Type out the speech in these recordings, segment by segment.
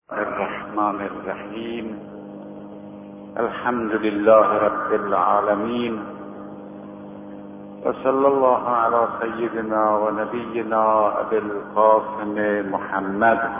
الرحمن الرحیم. الحمد لله رب العالمین و صلی الله علی سیدنا و نبینا ابی القاسم محمد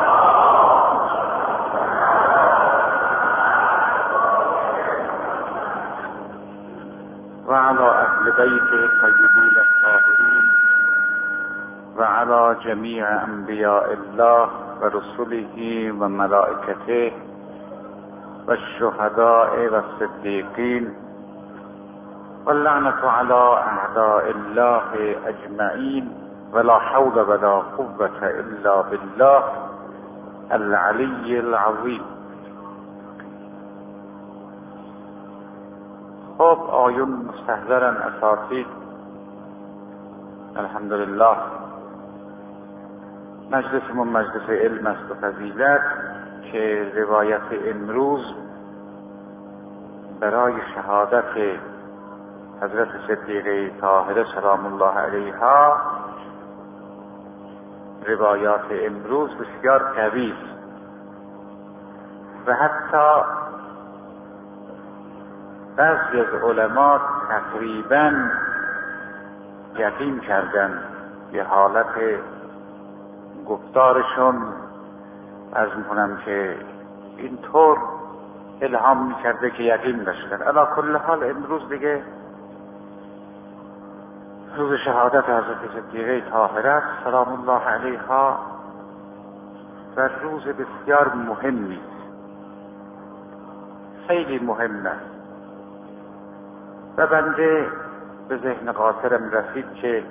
و علی اهل بیت الطیبین الطاهرین و علی جمیع انبیاء الله و رسله و ملائکته و الشهداء و الصدیقین و اللعنة علی اعداء الله اجمعین ولا حول ولا قوة الا بالله العلی العظیم. خب آیون مستحضرن اساتید، الحمدلله مجلسمون مجلس علم است و فضیلت که روایت امروز برای شهادت حضرت صدیقه طاهره سلام الله علیها، روایات امروز بسیار قوی است و حتی بعضی از علما تقریبا یقین کردن به حالت گفتارشون، عرض میکنم که اینطور الهام میکرده که یقین داشتن. علی کل حال امروز دیگه روز شهادت حضرت صدیقه طاهره سلام الله علیها و روز بسیار مهمی، خیلی مهم است و بنده به ذهن قاصرم رسید که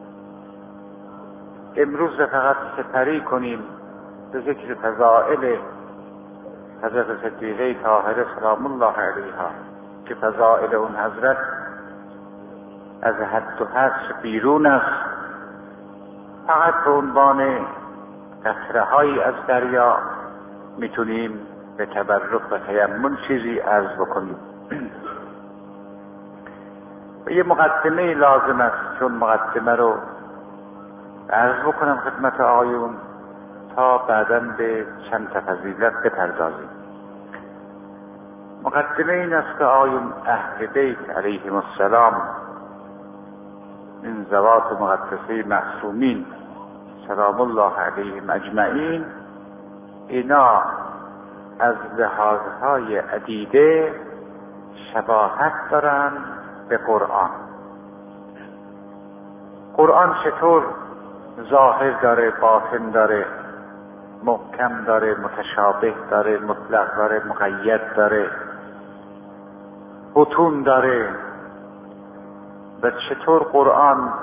امروز فقط سپری کنیم به ذکر فضائل حضرت صدیقه طاهره سلام الله علیها که فضائل اون حضرت از حد و حصر بیرون است. فقط به عنوان قطره‌هایی از دریا میتونیم به تبرک و تیمم چیزی عرض بکنیم. و یه مقدمه لازم است، چون مقدمه رو عرض بکنم خدمت آقایون تا بعداً به چند فضیلت بپردازیم. مقدمه این است که آقایون اهل بیت علیهم السلام، این ذوات مقدسه معصومین سلام الله علیهم اجمعین، اینا از لحاظهای عدیده شباهت دارن به قرآن. قرآن چطور ظاهر داره، باطن داره، محکم داره، متشابه داره، مطلق داره، مقید داره، بطون داره، و چطور قرآن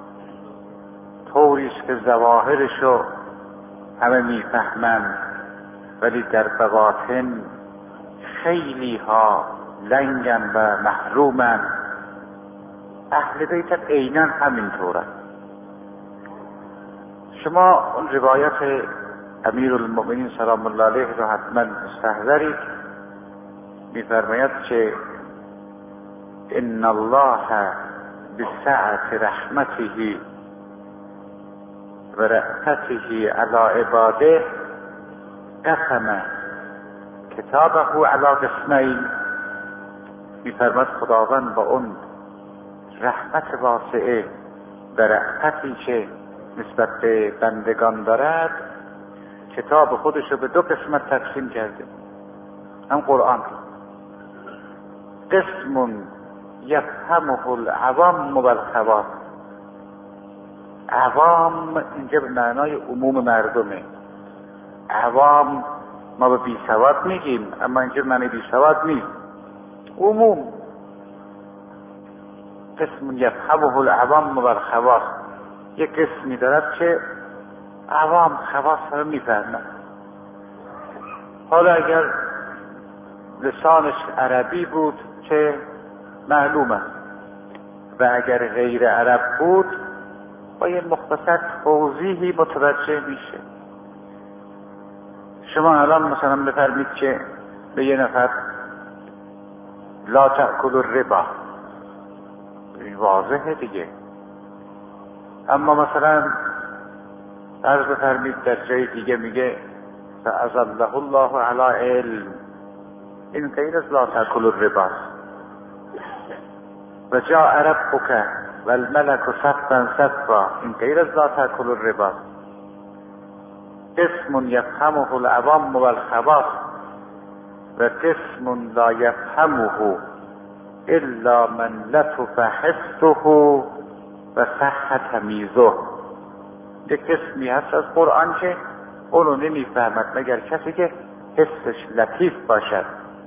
طوری است که ظواهرشو همه میفهمن ولی در بواطن خیلی ها لنگن و محرومن. اهل بیت عیناً همینطورن. شما اون روایت امیرالمؤمنین سلام الله علیه رو حتما مستحضرید. میفرماید که ان الله بسعة رحمته و رأفته علی عباده قسم کتابه علی قسمین. میفرماید خداوند با اون رحمت واسعه و رأفتی که نسبت به بندگان دارد، کتاب خودش رو به دو قسمت تقسیم کرده. هم قرآن قسم یفهمه العوام و الخواص. عوام اینجا به معنای عموم مردمه. عوام ما به بی سواد میگیم، اما اینجا معنی بی سواد نیست، عموم. قسم یفهمه العوام و الخواص، یک قسمی دارد که عوام خواص رو میفهمن. حالا اگر لسانش عربی بود که معلوم است، و اگر غیر عرب بود با یه مختصر توضیحی متوجه میشه. شما الان مثلا بفرمید که به یه نفر لا تأکل الربا، این واضحه دیگه. اما مثلا عرض بفرمید در جای دیگه میگه فأظله الله علی علم. این غیر از لا تأکلوا الربا. و جاء ربک والملک صفا صفا، این غیر از لا تأکلوا الربا. قسم یفهمه العوام والخواص و قسم لا یفهمه الا من لطف حسه و صح تمیزه. یک قسمی هست از قرآن که اونو نمیفهمد مگر کسی که حسش لطیف باشد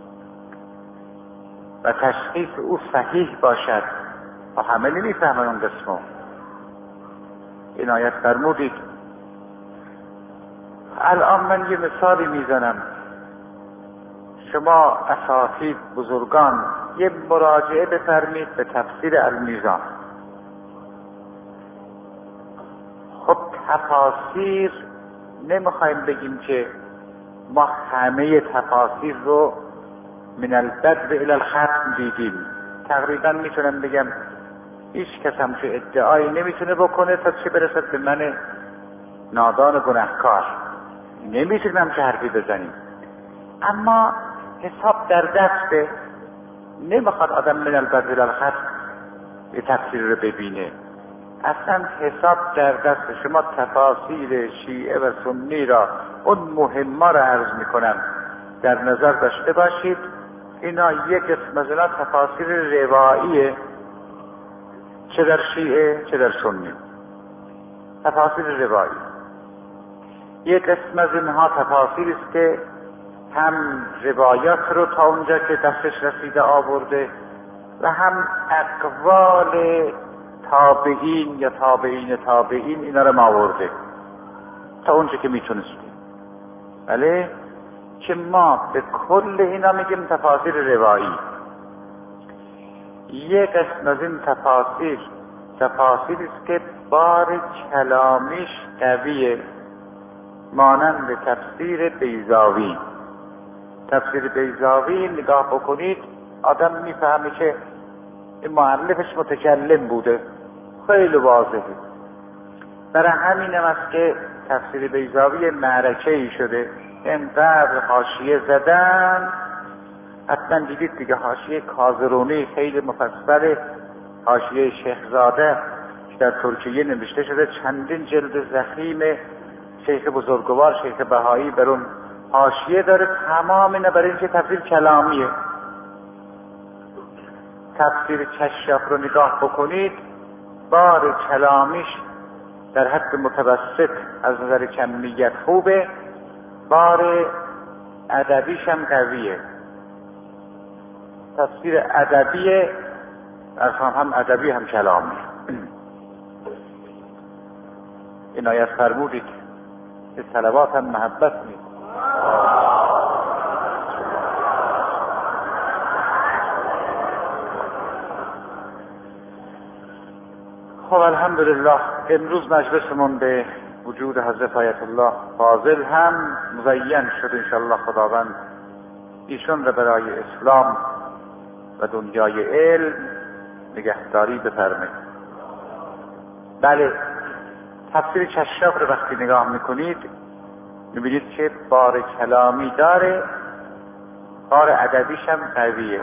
و تشخیص او صحیح باشد. و همه نمیفهمن اون قسمو. این آیت فرمودید. الان من یه مثالی میزنم، شما اساتید بزرگان یه مراجعه بفرمید به تفسیر المیزان. خب تفاسیر نمیخوایم بگیم که ما همه تفاسیر رو من البدء الی الختم دیدیم. تقریبا میتونم بگم هیچ کس هم که ادعایی نمیتونه بکنه تا چه برسد به من نادان گناهکار. نمیتونیم هم که حرفی بزنیم، اما حساب در دسته. نمیخواد آدم من البدء الی الختم یه تفسیر رو ببینه. اصلا حساب در دست شما. تفاسیر شیعه و سنی را، اون مهمه را عرض میکنم، در نظر داشته باشید. اینا یک قسم از اینا تفاسیر رواییه، چه در شیعه چه در سنی، تفاسیر روایی. یک قسم از اینها تفاسیری است که هم روایات رو تا اونجا که دستش رسیده آورده و هم اقوال تابعین یا تابعین تابعین اینا رو آورده تا اونجا که میتونستیم. بله، که ما به کل اینا میگیم تفاسیر روایی. یک قسم از این تفاسیر تفاسیری است که بار کلامیش قویه، مانند تفسیر بیضاوی. تفسیر بیضاوی نگاه بکنید آدم میفهمه که این مؤلفش متکلم بوده، خیلی واضحه. برای همین هم است که تفسیر بیضاوی معرکه‌ای شده، اینقدر حاشیه زدن. حتما دیدید دیگه حاشیه کازرونی خیلی مفصل، حاشیه شیخزاده که در ترکیه نوشته شده، چندین جلد ضخیم شیخ بزرگوار شیخ بهایی بر اون حاشیه داره. تمام اینا برای اینکه تفسیر کلامیه. تفسیر کشاف رو نگاه بکنید، بار کلامیش در حد متوسط از نظر کمیت خوبه، بار ادبیش هم قویه. تفسیر ادبیه، هم ادبی هم کلامی. این آیت فرمودید که صلوات هم محبت نیست. خب الحمدلله امروز مجلسمون به وجود حضرت آیت الله فاضل هم مزین شد. انشاءالله خداوند ایشون را برای اسلام و دنیای علم نگهداری بفرماید. بله، تفسیر کشاف رو وقتی نگاه میکنید میبینید که بار کلامی داره، بار ادبیش هم قویه.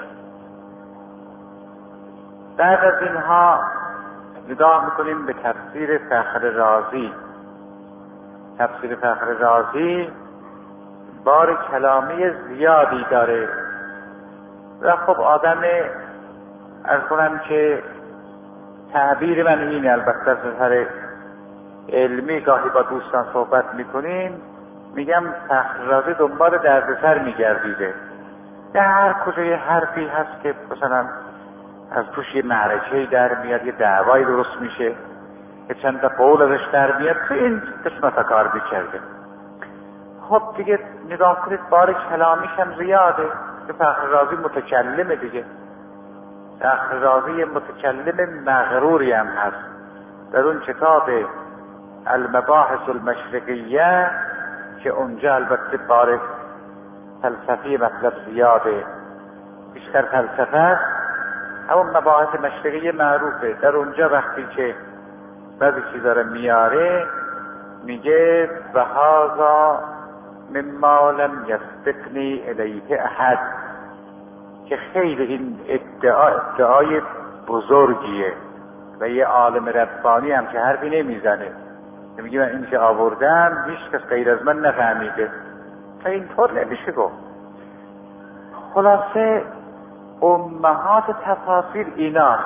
بعد از اینها نگاه میکنیم به تفسیر فخر رازی. تفسیر فخر رازی بار کلامی زیادی داره و خب آدم از کنم که تعبیر من اینه، البته از نظر علمی گاهی با دوستان صحبت میکنیم، میگم فخر رازی دنبال دردسر میگردیده. در کجای حرفی هست که مثلا از توش یه معرکه‌ای در میاد، یه دعوایی درست میشه، یه چند تا قول ازش در میاد، تو این قسمت کار میکرده. خب دیگه نگاه کنید بار کلامیش هم زیاده که فخر رازی متکلمه دیگه. فخر رازی متکلم مغروری هم هست. در اون کتاب المباحث المشرقیه که اونجا البته بار فلسفی مطلب زیاده، بیشتر فلسفه است. همون مباحث مشرقیه معروفه. در اونجا وقتی که بعضی چیزا رو میاره میگه و هذا مما لم یسبقنی الیه احد، که خیلی این ادعای بزرگیه و یه عالم ربانی هم که حرفی نمیزنه، که میگه من این که آوردم هیچ کس غیر از من نفهمیده. تا اینطور نمیشه گفت. خلاصه امهات تفاسیر ایناست.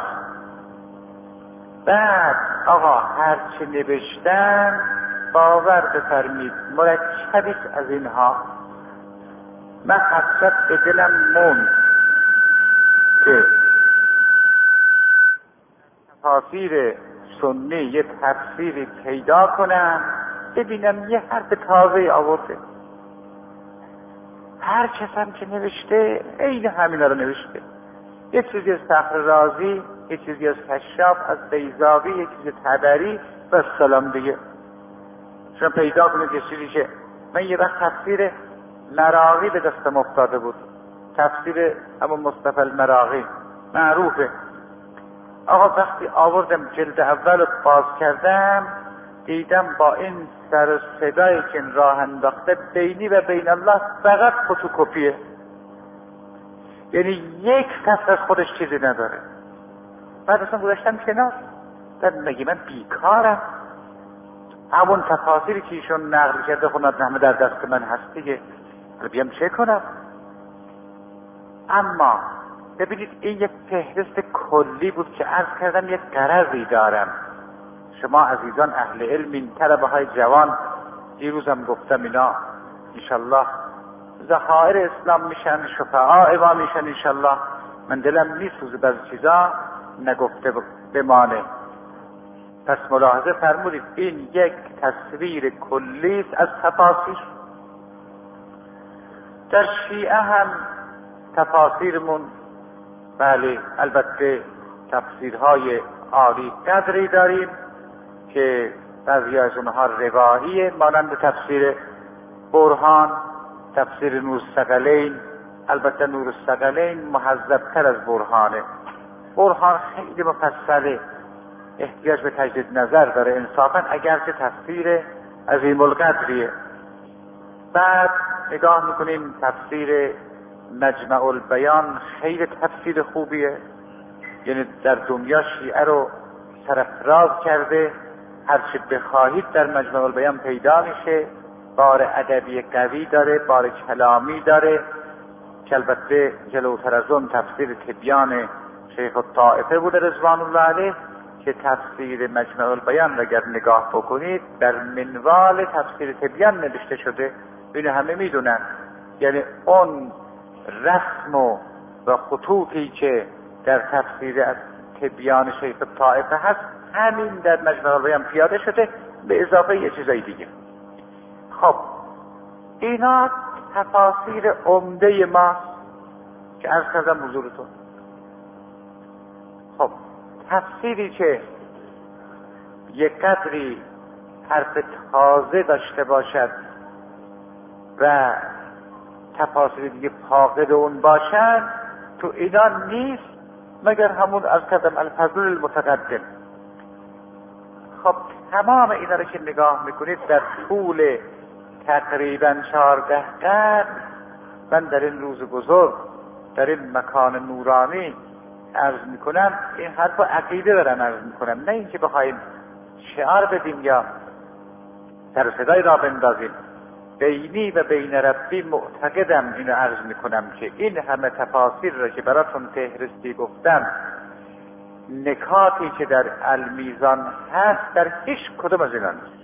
بعد آقا هرچی نوشتن باور بفرمید مرکبی از اینها. من حسرت به دلم موند که تفاسیر سنی یه تفسیری پیدا کنم ببینم یه حرف تازه آورده. هر کس هم که نوشته عین همینا رو نوشته. یه چیزی از فخر رازی، یه چیزی از کشاف، از بیضاوی، یه چیزی طبری و سلام دیگه. شما پیدا کنید یه چیزی که من یه وقت تفسیر مراغی به دستم افتاده بود، تفسیر ابو مصطفی المراغی معروفه. آقا وقتی آوردم جلد اول باز کردم دیدم با این سر و صدایی که راه انداخته بینی و بین الله فقط فتوکپیه، یعنی یک فصل از خودش چیزی نداره. بعد اصلا گذاشتم کنار، مگه من بیکارم؟ همون تفاسیری که ایشون نقل کرده خونت همه در دست من هست دیگه، بیام چه کنم؟ اما ببینید این یک فهرست کلی بود که عرض کردم یک غرضی دارم. شما عزیزان اهل علمین، طلبه های جوان، دیروزم گفتم اینا انشالله ذخایر اسلام میشن، شفعاء ما میشن انشالله. من دلم میسوزه بعضی چیزا نگفته بمانه. پس ملاحظه فرمودید این یک تصویر کلی است از تفاسیر. در شیعه هم تفاسیرمون بله البته تفسیرهای عالی قدری داریم که بعضی از اونها رواییه، مانند تفسیر برهان، تفسیر نور الثقلین. البته نور الثقلین مهذب‌تر از برهانه. برهان خیلی مفصله، احتیاج به تجدید نظر داره انصافا، اگرچه تفسیر عظیم القدریه. بعد نگاه میکنیم تفسیر مجمع البیان، خیلی تفسیر خوبیه، یعنی در دنیا شیعه رو سرفراز کرده، هرچی بخواهید در مجمع البیان پیدا میشه. بار ادبی قوی داره، بار کلامی داره، که البته جلوتر از اون تفسیر تبیان شیخ الطائفه بوده رضوان الله علیه، که تفسیر مجمع البیان را اگر نگاه بکنید در منوال تفسیر تبیان نوشته شده. اینو همه میدونن، یعنی اون رسم و خطوطی که در تفسیر تبیان شیخ الطائفه هست همین در مجمع البیان پیاده شده، به اضافه یه چیزای دیگه. خب اینا تفاسیر عمده ما که عرض کردم حضورتون. خب تفسیری که یک قدری حرف تازه داشته باشد و تفاسیر دیگه فاقد اون باشن تو اینا نیست، مگر همون از کردم الفضل المتقدم. خب تمام اینا رو که نگاه میکنید در طول تقریبا 14 قرن من در این روز بزرگ در این مکان نورانی عرض میکنم، این حرف عقیده دارم عرض میکنم، نه اینکه بخوایم شعار بدیم یا سر صدای را بندازیم. بینی و بین ربی معتقدم اینو عرض میکنم که این همه تفاسیر را که براتون فهرستی گفتم، نکاتی که در المیزان هست در هیچ کدوم از اینا نیست.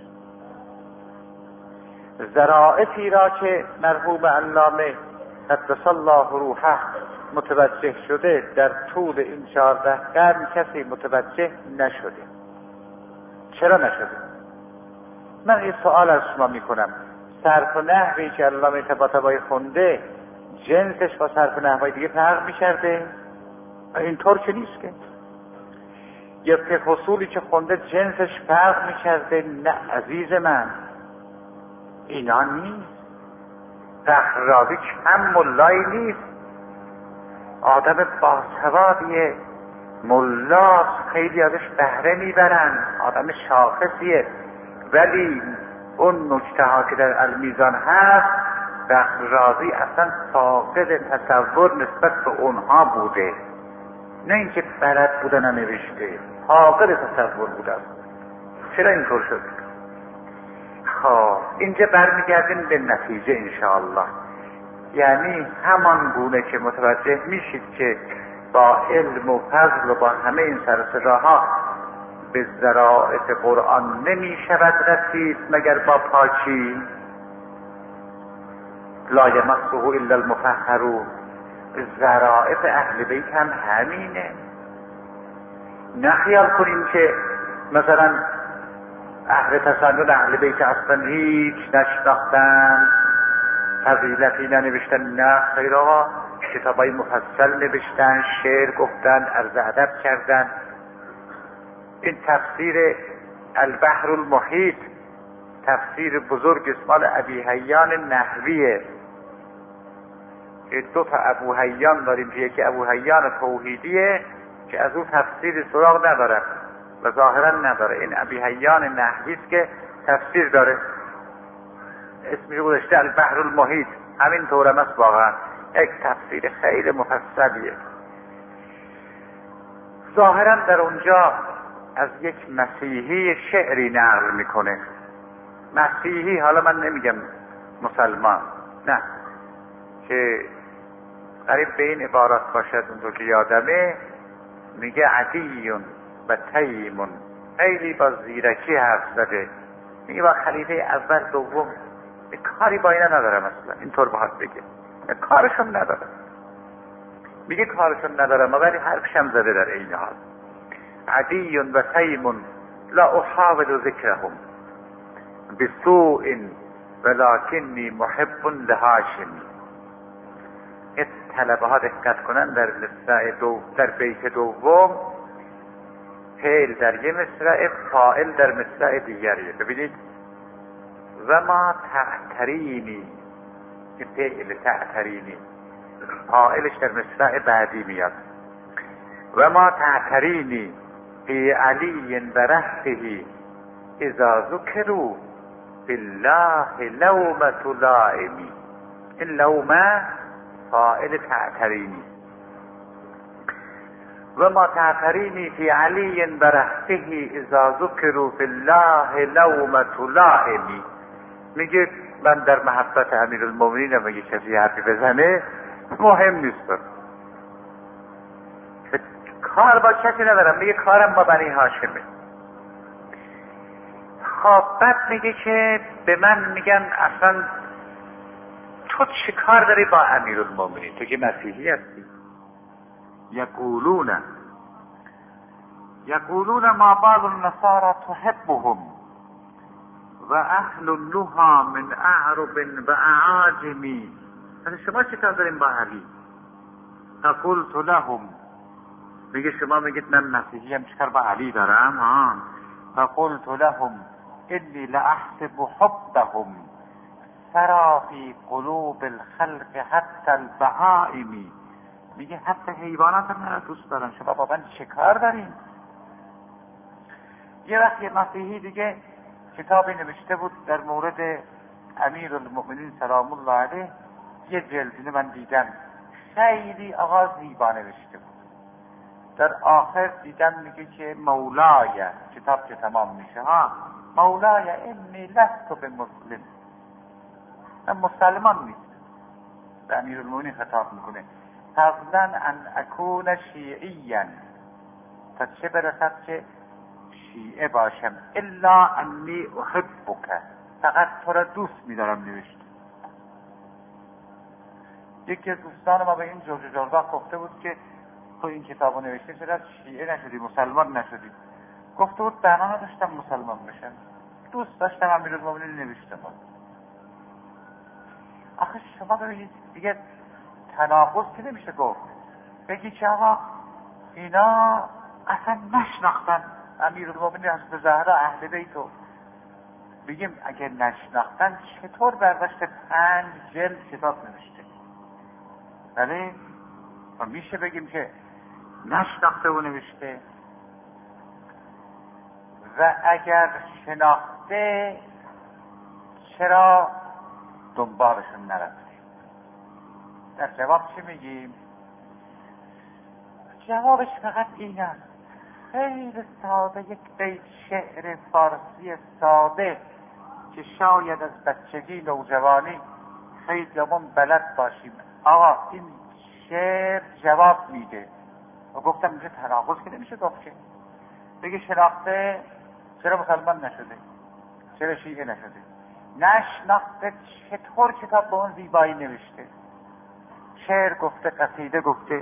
ذرائفی را که مرحوم علامه قدس الله روحه متوجه شده در طول این 14 قرن کسی متوجه نشده. چرا نشده؟ من این سوال از شما میکنم. صرف و نحوی که علامه طباطبایی خونده جنسش با صرف و نحوی دیگه فرق میکرده؟ اینطور که نیست که. یا فقه اصولی که خونده جنسش فرق میکرده؟ نه عزیز من، اینا نیست. فخر رازی کم ملایی نیست، آدم باسوادیه، ملاست، خیلی ازش بهره میبرن، آدم شاخصیه، ولی اون نکته ها که در المیزان هست فخر رازی اصلا فاقد تصور نسبت به اونها بوده، نه اینکه بلد بودن و نوشته، فاقد تصور بوده. چرا اینطور شد؟ خب اینجا برمیگردیم به نتیجه انشاءالله. یعنی همان گونه که متوجه میشید که با علم و فضل و با همه این سر و صداها به ذرائع قرآن نمی شود رسید مگر با پاکی. لا یمسه الا المطهرون. ذرائع اهل بیت هم همینه. نه خیال کنیم که مثلا اهل تسنن اهل بیت اصلا هیچ نشناختن، فضیلتی ننوشتن. نه خیر آقا، کتابای مفصل نوشتن، شعر گفتن، عرض ادب کردن. این تفسیر البحر المحیط، تفسیر بزرگ اسمال ابی حیان نحویه. دو تا ابو حیان داریم که یکی ابو حیان توحیدیه که از اون تفسیر سراغ نداره و ظاهرا نداره. این ابی حیان نحویست که تفسیر داره، اسمش گذاشته البحر المحیط. همین طورم است واقعا، یک تفسیر خیلی مفصلیه. ظاهرا در اونجا از یک مسیحی شعری نقل میکنه. مسیحی، حالا من نمیگم مسلمان، نه، که قریب به این عبارت باشد اونجا که یادمه، میگه عدیون و تیمون. خیلی با زیرکی حرف زده. میگه با خلیفه اول دوم کاری با اینا ندارم، اصلا اینطور باید بگه، کارشون ندارم. میگه کارشون ندارم ولی حرفشم زده در این حال. عدیون و تیمون لا احاول ذکرهم بسوء ولکنی محب لهاشمی. این طلبه ها دقت کنن در در بیت دوم فعل در یه مصرع، فاعل در مصرع دیگریه. ببینید و ما تعترینی، که فعل تعترینی فاعلش در مصرع بعدی میاد. و ما تعترینی فی علی و رهطه اذا ذکروا بالله لومة لائمی. این لومه فاعل تعترینی. و ما تعترینی فی علی و رهطه اذا ذکروا بالله لومة لائمی. میگه من در محبت امیرالمومنین میگه کسی حرفی بزنه مهم نیست، کار با کسی ندارم، میگه کارم با بنی هاشمه. خب بعد میگه که به من میگن اصلا تو چه کار داری با امیرالمومنین، تو که مسیحی هستی. یقولون ما بعض النصارى تحبهم و اهل النها من اعرب و اعاجمی. شما چه کار داریم با علی؟ فقلت لهم، میگه شما میگید من مسیحی هم چه کار با علی دارم؟ فقلت لهم انی لاحسب حبهم سرا فی قلوب الخلق حتی البهائم. میگه حتی حیوانات هم من دوست دارم، شما با من چه کار داریم؟ یه وقت یه مسیحی دیگه کتابی نوشته بود در مورد امیرالمؤمنین سلام الله علیه، یه جلدینه من دیدم، خیلی آغاز زیبا نوشته بود. در آخر دیدم میگه که مولای، کتاب که تمام میشه، مولای انی لست بمسلم، من مسلمان نیستم. به امیرالمؤمنین خطاب میکنه، فضلا ان اکون شیعیا، تا چه برسد که شیعه باشم، الا انی احبک، فقط تو را دوست میدارم نوشته. یکی از دوستان ما به این جورج جرداق گفته بود که تو این کتابو نوشته چرا شیعه نشدی، مسلمان نشدی؟ گفته بود بنا نداشتم مسلمان بشم، دوست داشتم امیرالمومنین نوشتم. آخه شما ببینید دیگه تناقض که نمیشه گفت. بگی که آقا اینا اصلا نشناختن امیرالمومنین حضرت زهرا اهل بیتو. بگیم اگه نشناختن چطور برداشت 5 جلد کتاب نوشته؟ بله میشه بگیم که نشناخته و نوشته. و اگر شناخته چرا دنبالشون نرفت؟ در جواب چی میگیم؟ جوابش فقط این است، خیلی ساده، یک بیت شعر فارسی ساده که شاید از بچگی نوجوانی خیلی همون بلد باشیم. آقا این شعر جواب میده. و گفتم اینجا تناقض که نمیشه گفت که بگه شناخته چرا مسلمان نشده، چرا شیعه نشده، نشناخته چطور کتاب به اون زیبایی نوشته، شعر گفته، قصیده گفته.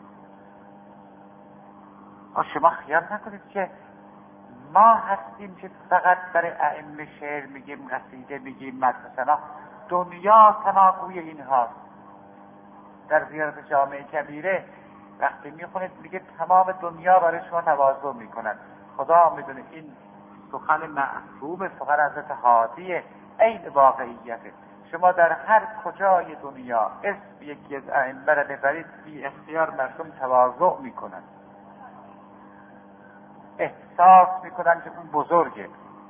شما خیال نکنید که ما هستیم که فقط برای ائمه شعر میگیم، قصیده میگیم، مثلا دنیا تناقوی این هاست. در زیارت جامع کبیره وقتی میخونید میگه تمام دنیا برای شما تواضع میکنن. خدا میدونه این سخن معصوم، سخن حضرت هادیه، عین واقعیته. شما در هر کجای دنیا اسم یکی از ائمه را ببرید بی اختیار مردم تواضع میکنن، احساس میکنن که اون بزرگه.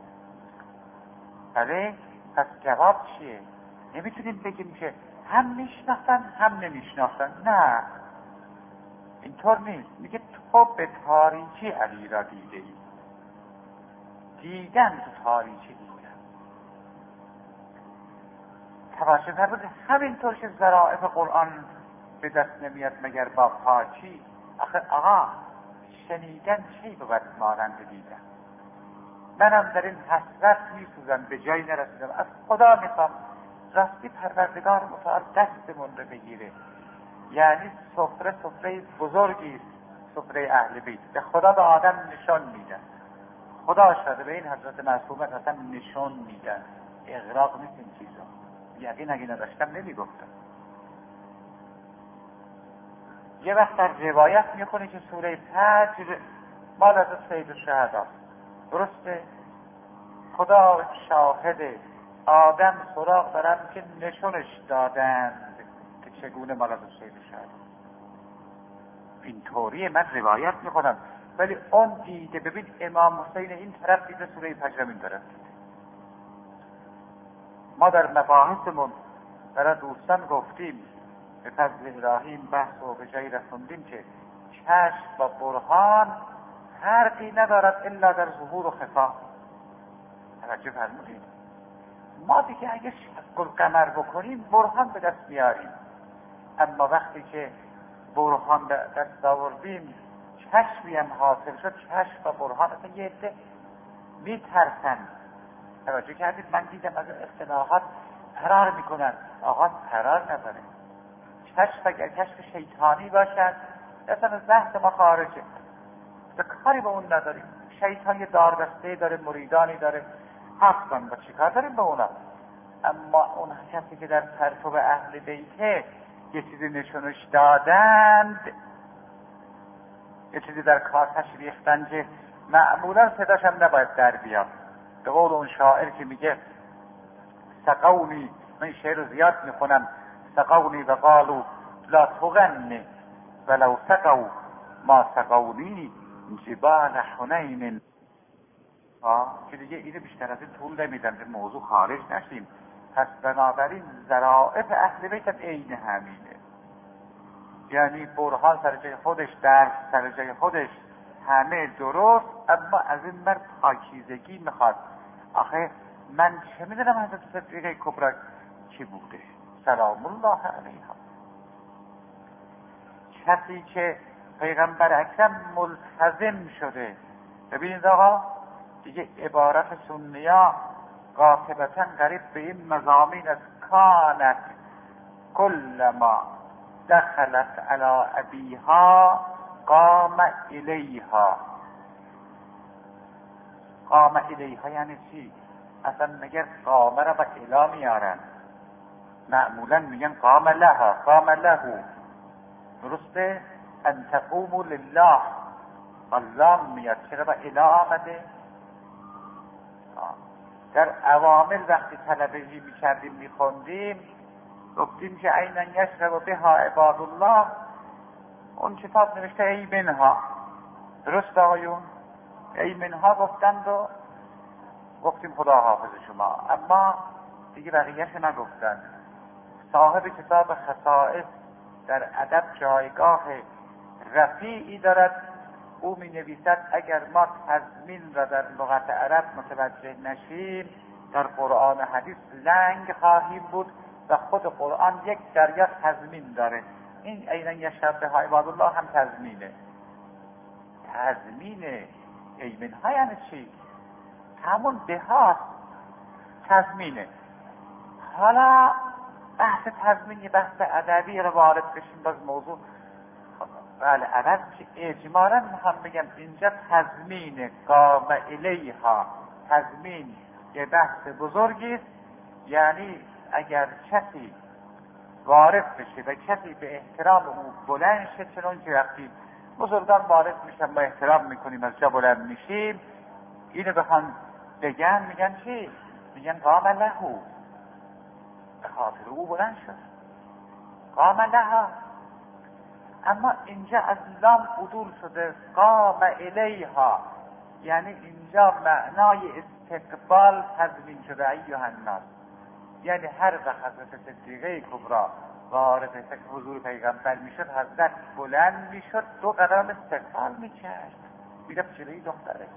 بله، پس جواب چیه؟ نمیتونیم بگیم که هم میشناختن هم نمیشناختن. نه، اینطور نیست. میگه تو به تاریکی علی را دیده ای، دیدن تو تاریکی دیدن. توجه فرمودید همینطور که ظرافت قرآن به دست نمیاد مگر با پاکی. آقا شنیدن چی بود مانند دیدن؟ منم در این حسرت میسوزم، به جایی نرسیدم. از خدا میخوام راستی پروردگار متعال دستمون رو بگیره. یعنی سفره بزرگی است، سفره اهل بیت. به خدا به آدم نشان میدن. خدا شده به این حضرت معصومه اصلا نشان میدن. اغراق نیست این چیزا. یقین اگه نداشتم نمیگفتم. یه وقت در روایت میخونی که سوره فجر مال از سید الشهدا، درسته؟ خدا شاهد، آدم سراغ دارن که نشونش دادند که چگونه مال از سید الشهدا. این طوریه، من روایت میخونم، ولی اون دیده. ببین امام حسین این طرف دیده، سوره فجر این طرف دیده. ما در مباحثمون برای دوستان گفتیم به فضل الهی بحث و به جایی رسوندیم که چشم و برهان فرقی ندارد الا در ظهور و خفا. توجه فرمودید؟ ما دیگه اگه شق القمر بکنیم برهان به دست میاریم، اما وقتی که برهان به دست آوردیم چشمی هم حاصل شد، چشم و برهان اصلا یه عده میترسن. توجه کردید؟ من دیدم از اختلاحات فرار میکنن. آقا فرار نداره. کشف اگر کشف شیطانی باشد اصلا از بحث ما خارجه، به کاری با اون نداریم. شیطان یه داردسته داره، مریدانی داره، هستن با چی کار داریم با اونا. اما اون کسی که در پرتو اهل بیته یه چیزی نشونش دادند، یه چیزی در کاسش ریختن که معمولا صداش هم نباید در بیاد. به قول اون شاعر که میگه سقونی، من شعر رو زیاد میخونم، سقونی و قالو لا تغنی ولو سقو ما سقونی جبال حنین. که دیگه اینو بیشتر از این طول نمیدم به موضوع خارج نشیم. پس بنابراین ظرافت اهل بیت هم عین همینه. یعنی برهان سر جای خودش، درس سر جای خودش، همه درست، اما از این مرد پاکیزگی میخواد. آخه من چه میدونم حضرت صدیقه کبرا چی بوده سلام الله علیها. کسی که پیغمبر اکرم ملتزم شده. ببینید آقا دیگه عبارت سنیا قاطبتا قریب به این مضامین از کانت کلما دخلت علی ابیها قام الیها. قام الیها یعنی چی؟ اصلا مگر قام را با الا میارن؟ معمولا میگن قام لها، قام له. درسته؟ ان تقوموا لله، الله میاد. چرا با الا آمده؟ در اوامل وقتی طلبه‌ای میکردیم میخوندیم گفتیم که عینا یشرب بها عباد الله. اون کتاب نوشته ای منها. درست آقایون؟ ای منها گفتند و گفتیم خدا حافظ شما، اما دیگه بقیه‌اش نگفتن. صاحب کتاب خصائص در ادب جایگاه رفیعی دارد. او می نویسد اگر ما تضمین را در لغت عرب متوجه نشیم در قرآن و حدیث لنگ خواهیم بود و خود قرآن یک دریا تضمین داره. این عیناً یشرب های عباد الله هم تضمینه. تضمین ایمن ها یعنی چی؟ همون به هاست تضمینه. حالا بحث تضمین یه بحث ادبی رو وارد بشیم باز موضوع بله عوض که اجمالا میخوام بگم اینجا تضمین قام الیها تضمین یه بحث بزرگی است. یعنی اگر کسی وارد بشه و کسی به احترام او بلند شه، چون که وقتی بزرگان وارد میشن ما احترام میکنیم از جا بلند میشیم، اینو بخوان بگن میگن چی؟ میگن قام لهو، به خاطر او بلند شد قام لها. اما اینجا از لام عدول شده قام الیها، یعنی اینجا معنای استقبال تضمین شده ایها الناس. یعنی هر وقت حضرت صدیقه کبری وارد حضور پیغمبر میشد حضرت بلند میشد، 2 قدم استقبال میکرد، میرفت جلوی دخترش.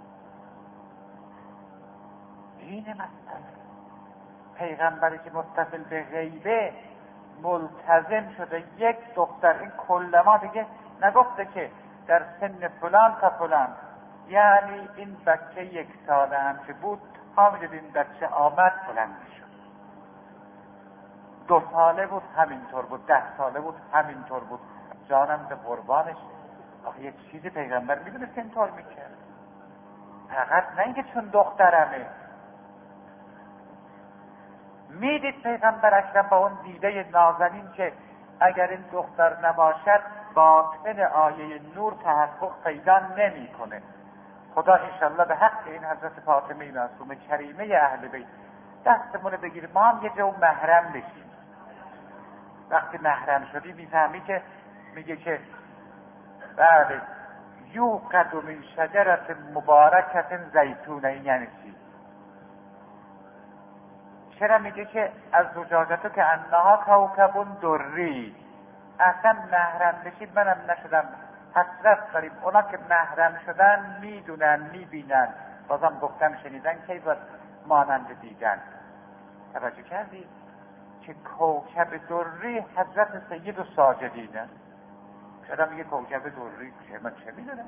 اینه مثلا پیغمبری که متصل به غیبه ملتزم شده یک دختر، این کلما دیگه نگفته که در سن فلان تا فلان، یعنی این بچه 1 ساله هم که بود همینجور این بچه آمد بلند میشد، 2 ساله بود همینطور بود، 10 ساله بود همینطور بود. جانم به قربانش. آخه یک چیزی پیغمبر میدونست که اینطور میکرد، فقط نه اینکه چون دخترمه. میدید پیغمبر اکرم با اون دیده نازنین که اگر این دختر نباشد باطن آیه نور تحقق پیدا نمی کنه. خدا انشالله به حق این حضرت فاطمه معصومه کریمه اهل بیت دستمون بگیر، ما هم یه جو محرم بشیم. وقتی محرم شدی میفهمی که میگه که بله یوقد من شجرت مبارکت زیتونه. این یعنی چی؟ چرا میگه که از زجاجتو که انها کوکبون دری؟ اصلا محرم بشید منم نشدم، حسرت داریم. اونا که محرم شدن میدونن میبینن، بازم گفتم شنیدن که باید مانند دیدن. توجه کردید که کوکب دری حضرت سید الساجدینه. چرا میگه کوکب دری؟ من چه میدونم؟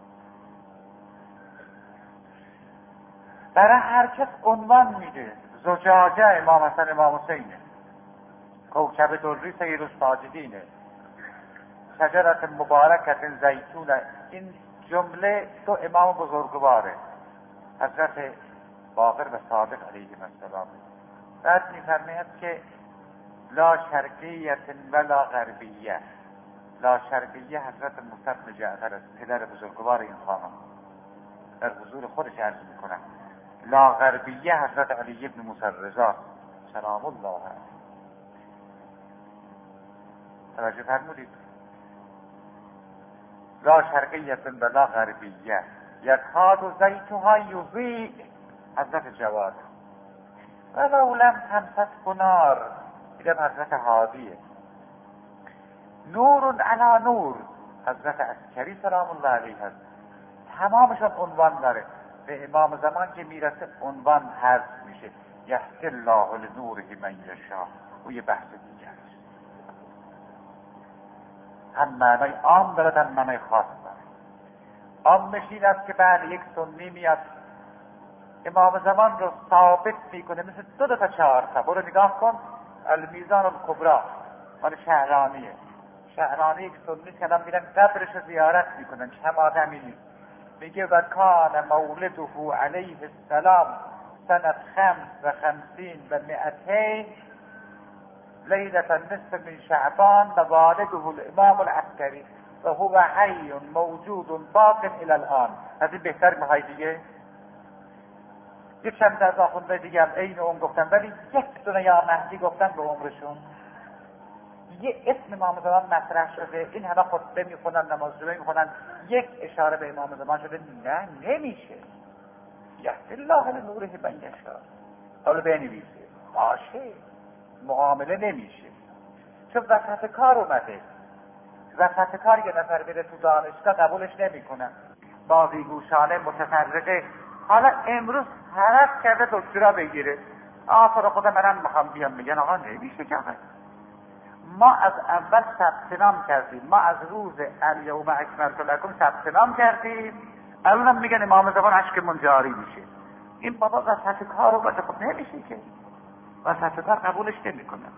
برای هر کس عنوان میده. زجاجه امام حسن امام حسینه، کوکب دری سید الساجدینه، شجرت مبارکت زیتونه. این جمله 2 امام بزرگواره، حضرت باقر و صادق علیه السلام. بعد میفرماید که لا شرقیت ولا غربیه. لا شرقیه حضرت موسی بن جعفر است، پدر بزرگوار این خانم، در حضور خودش عرض میکنم. لا غربیه حضرت علی بن موسی رضا سلام الله علیه. توجه فرمودید؟ لا شرقیه ولا غربیه یکاد زیتها یضیء حضرت جواد ولو لم تمسسه نار. دیدم حضرت هادیه. نور علی نور حضرت عسکری سلام الله علیه هست. تمامشون عنوان داره. به امام زمان که میرسه عنوان حذف میشه. یهدی الله لنوره من یشاء. او یه بحث دیگه است. هم معنای عام دارد هم معنای خاص دارد. عامش این است که بعد یک سنی میاد امام زمان رو ثابت میکنه، مثل 2 تا 4 تا. برو نگاه کن المیزان الکبری مال شهرانیه. شهرانی یک سنی که الان میرن قبرش رو زیارت میکنن، چه آدمی نیست. میگه و کان مولده علیه السلام سنت 55 و 200 لیلة النصف من شعبان و والده الامام العسکری و هو حی موجود باق الى الان. از این بهتر میخوای دیگه؟ یک چند از آخونده دیگه هم این اون گفتن، ولی 1 دونه یا مهدی گفتن به عمرشون. یه اسم امام زمان مطرح شده، این همه خطبه میخونن، نماز جمعه میخونن، یک اشاره به امام زمان شده. نه نمیشه. یهدی الله لنوره من یشاء. حالا بنویسه باشه، معامله نمیشه. چون وسط کار اومده. وسط کار یه نفر بره تو دانشگاه قبولش نمیکنن، بازیگوشانه متفرقه. حالا امروز حرف کرده دکترا بگیره، تو رو خدا منم میخوام بیام، میگن آقا نمیشه که ما از اول ثبت نام کردیم، ما از روز الیوم اکملت لکم ثبت نام کردیم، الانم میگن امام زمان اشکمون جاری میشه. این بابا وسط کار رو باشه، خب نمیشه که وسط کار قبولش نمیکنن.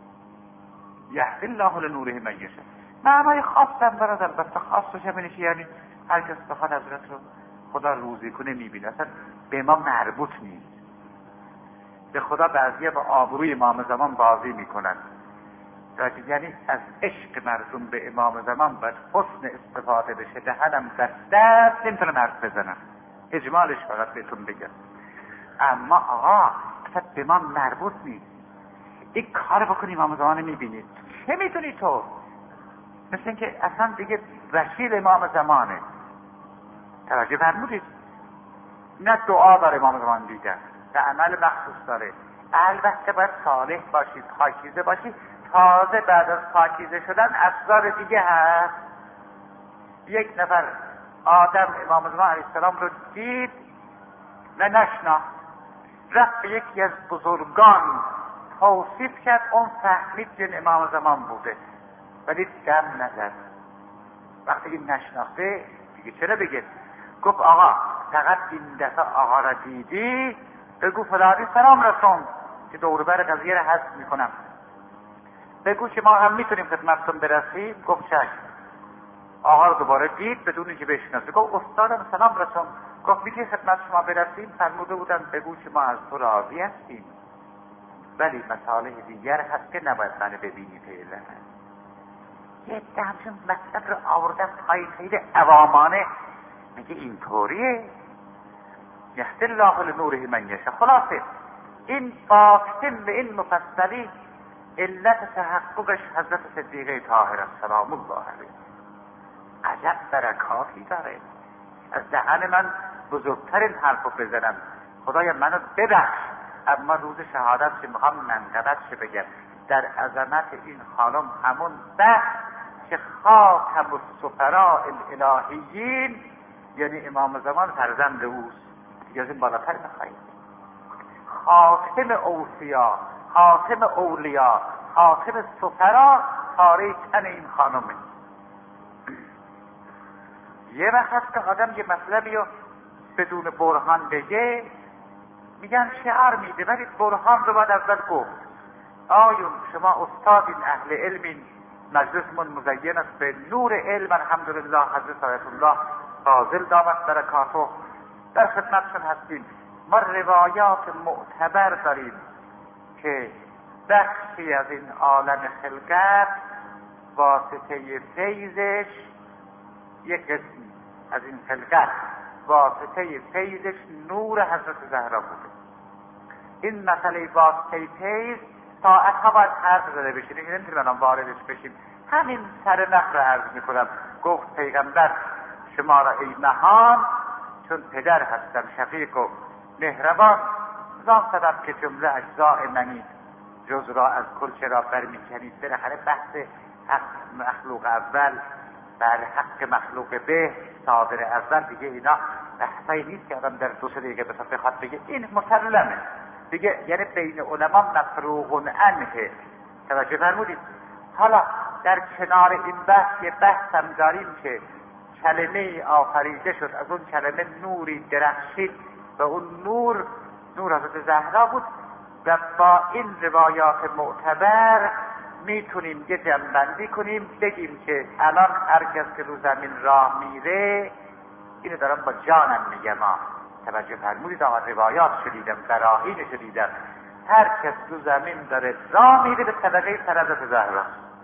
یهدی الله لنوره من یشاء. معنای خاصم برادر، بس خاصش همینه که یعنی هر کس بخواد حضرت رو خدا روزی کنه میبینه، اصلا به ما مربوط نیست. به خدا بعضیه با آبروی امام زمان بازی میکنن، یعنی از عشق مردم به امام زمان باید حسن استفاده بشه. دهنم دست نمیتونم حرف بزنم، اجمالش فقط بهتون بگم. اما آقا اصلا به ما مربوط نیست. این کار بکنی امام زمان میبینید، چه میتونی تو؟ مثل اینکه اصلا دیگه وکیل امام زمانه. توجه فرمودید؟ نه دعا داره امام زمان دیدن، به عمل مخصوص داره. البته باید صالح باشید، پاکیزه باشید. تازه بعد از پاکیزه شدن افزار دیگه هست. یک نفر آدم امام زمان علیه السلام رو دید و نشناخت، رفت به یکی از بزرگان توصیف کرد، اون فهمید جن امام زمان بوده ولی دم نزد. وقتی این نشناخته دیگه چرا بگه؟ گفت آقا فقط این دفعه آقا را دیدی بگو فلانی سلام رسون که دوربر قضیه را حذف میکنم، بگو که ما هم میتونیم خدمتتون برسیم. گفت چشم. آقا رو دوباره دید بدون اینکه بشناسه، گفت استادم سلام رسون. گفت میتونیم خدمت شما برسیم؟ فرموده بودن بگو که ما از تو راضی هستیم ولی مصالح دیگر هست که نباید منو ببینی فعلا. یه همچون مطلب رو آوردن پای خیلی عوامانه، میگه اینطوریه. یهدی الله لنوره من یشاء. خلاصه این باختم به این مفصلی علت تحققش حضرت صدیقه طاهره سلام الله علیه. عجب برکاتی داره. از دهن من بزرگترین حرفو بزنم، خدایا منو ببخش، اما روز شهادت که میخوام منقبتش بگم در عظمت این خانم همون بخت که خاتم السفراء الالهیین، یعنی امام زمان فرزند اوست، دیگه از این بالاتر نخواهید. خاتم اوصیا، خاتم اولیا، خاتم سفراء پاره تن این خانمه. یه وقت که آدم یه مطلبی رو بدون برهان بگه میگن شعر میده، ولی برهان رو باید اول گفت. آیون شما استادین، اهل علمین، مجلسمون مزین است به نور علم. الحمدلله حضرت آیت الله فاضل دامت برکاته در خدمتشون هستیم. ما روایات معتبر داریم که بخشی از این عالم خلقت واسطه فیضش، یک قسم از این خلقت واسطه فیضش نور حضرت زهرا بوده. این مسئله واسطه فیض ساعت ها باید حرف زده بشه، نمیتونیم الان واردش بشیم. همین سر نخ را عرض میکنم. گفت پیغمبر شما را ای نهان چون پدر هستم شفیق و مهربان، زان سبب که جمله اجزاء منی جز را از کل چرا برمیکنید. بالاخره بحث حق مخلوق اول بر حق مخلوق به صادر اول دیگه، اینا بحثایی نیست که آدم در دو سه دقیقه بخواد بگه. این مسلمه دیگه، یعنی بین علما مفروغ عنه. توجه فرمودید؟ حالا در کنار این بحث یه بحث هم داریم که کلمه آفریده شد، از اون کلمه نوری درخشید و اون نور حضرت زهرا بود. و با این روایات معتبر میتونیم یه جمع‌بندی کنیم، بگیم که الان هر کس که رو زمین راه میره، اینو دارم با جانم میگم، توجه فرمودید؟ روایات شدیدم، براهین شدیدم، هر کس رو زمین داره راه میره به صدقه سر حضرت زهرا.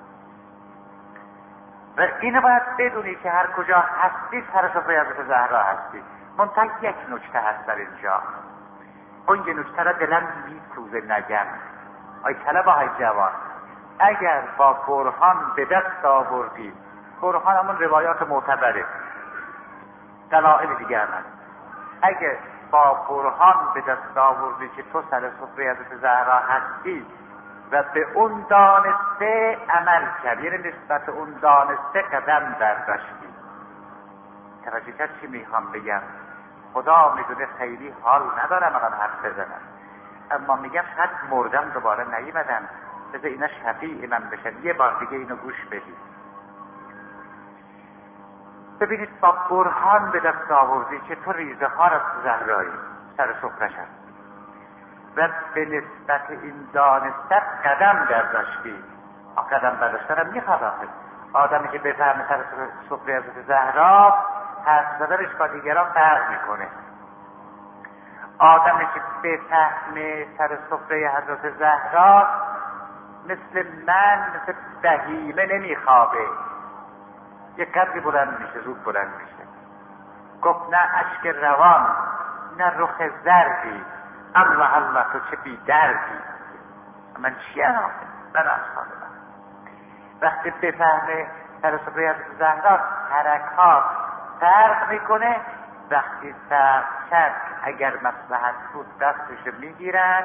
و اینو باید بدونی که هر کجا هستی سر سفره حضرت زهرا هستی. منتها یک نکته هست در اینجا، اون یه نکته را دلم میسوزه نگم. ای طلبه های جوان، اگر با برهان به دست آوردی، برهان همون روایات معتبره، دلائل دیگر هست، اگر با برهان به دست آوردی که تو سر سفره حضرت زهرا هستی و به اون دانسته عمل کرد، یعنی نسبت اون دانسته قدم برداشتی. توجه کرد چی میخوام بگم؟ خدا میدونه خیلی حال ندارم الان حرف بزنم، اما میگم شاید مردم دوباره نیومدم، بذار اینا شفیع من بشن، یه بار دیگه اینو گوش بدید. ببینید با برهان به دست آوردی که تو ریزه ها را زهرایی سر سفرش هست و به نسبت این دانستت قدم برداشتی. قدم برداشتن هم میخواد آدمی که بفهمه سر سفره حضرت زهرا حرف زدنش با دیگران فرق میکنه. آدمی که بفهمه سر سفره حضرت زهرا مثل من، مثل بهیمه نمیخوابه، یک قدری بلند میشه، زود بلند میشه. گفت نه اشک روان، نه رخ زردی، الله الله تو چه بی دردی. من چیم؟ من اصحاب من. وقتی بفهمه سر سفره حضرت زهرا حرکات فرق میکنه، وقتی فرق کرد اگر مصلحت بود دستش میگیرن،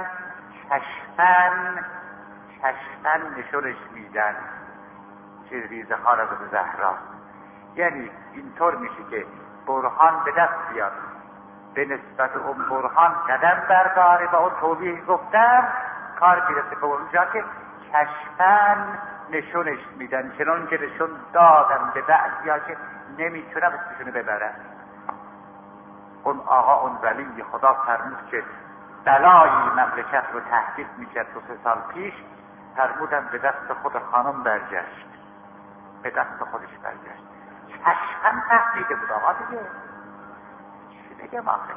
چشمن نشونش میدن چه ریزه ها را به زهرا. یعنی اینطور میشه که برهان به دست بیاد، به نسبت اون برهان قدم برداره و اون توضیح گفتم کار میرسه به اونجا که چشمن نشونش میدن، چنان که نشون دادن به بعضیا که نمیتونن اسمشونو ببرن. اون آقا، اون ولی خدا فرمود که بلایی مملکت رو تهدید میکرد 2-3 سال پیش، فرمودن به دست خود خانم برگشت، به دست خودش برگشت. چشمن تهدیده بود آقا دیگه، چی بگم آخه.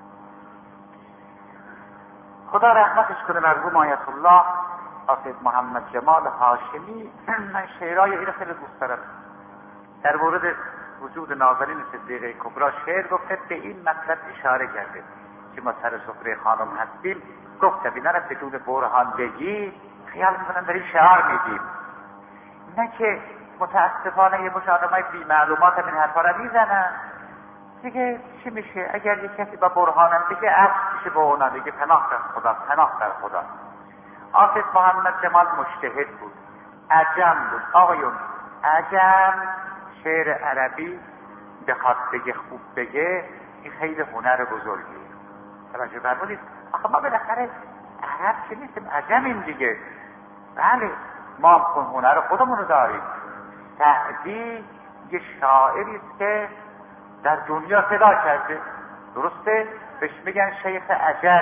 خدا رحمتش کنه مرحوم آیت الله حافظ محمد جمال هاشمی. من شعرهای این خیلی دوست دارم. در مورد وجود نازنین صدیقه کبرا شعر گفته، به این مطلب اشاره کرده که ما سر سفره خانم هستیم. گفته اینا را بدون برهان بگی خیال میکنن داریم شعار میدیم، نه که متاسفانه یه مش آدمای بی معلومات این حرفا را میزنن دیگه. چی میشه اگر یک کسی با برهانم بگه عکس میشه به اونا دیگه، پناه در خدا، پناه در خدا. حافظ محمد جمال مجتهد بود، عجم بود. آقایون عجم شعر عربی بخواد بگه خوب بگه، این خیلی هنر بزرگیه. توجه فرمودید؟ آخه ما بالاخره عرب که نیستیم، عجمیم دیگه. بله ما هنر خودمون رو داریم. سعدی یه شاعری است که در دنیا صدا کرده، درسته؟ بهش میگن شیخ عجل،